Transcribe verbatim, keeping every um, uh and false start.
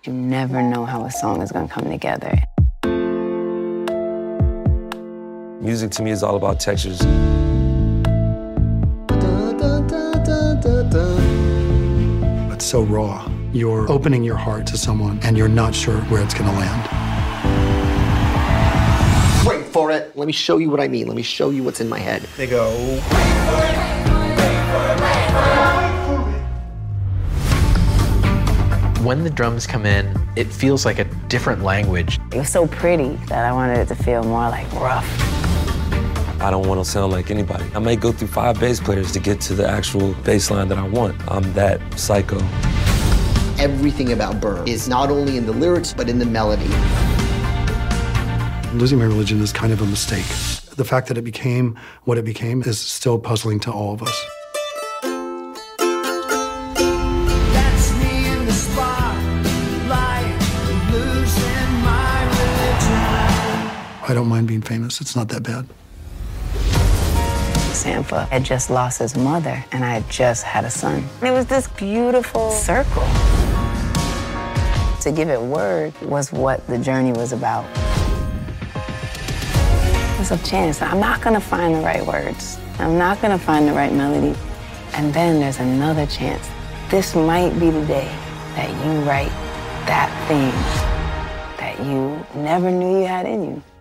You never know how a song is gonna come together. Music to me is all about textures. It's so raw. You're opening your heart to someone and you're not sure where it's gonna land. Wait for it. Let me show you what I mean. Let me show you what's in my head. They go. When the drums come in, it feels like a different language. It was so pretty that I wanted it to feel more like rough. I don't want to sound like anybody. I may go through five bass players to get to the actual bass line that I want. I'm that psycho. Everything about Burr is not only in the lyrics, but in the melody. Losing My Religion is kind of a mistake. The fact that it became what it became is still puzzling to all of us. That's me in the spotlight, losing my religion. I don't mind being famous. It's not that bad. Sampha had just lost his mother, and I had just had a son. And it was this beautiful circle. To give it word was what the journey was about. There's a chance that I'm not gonna find the right words. I'm not gonna find the right melody. And then there's another chance. This might be the day that you write that thing that you never knew you had in you.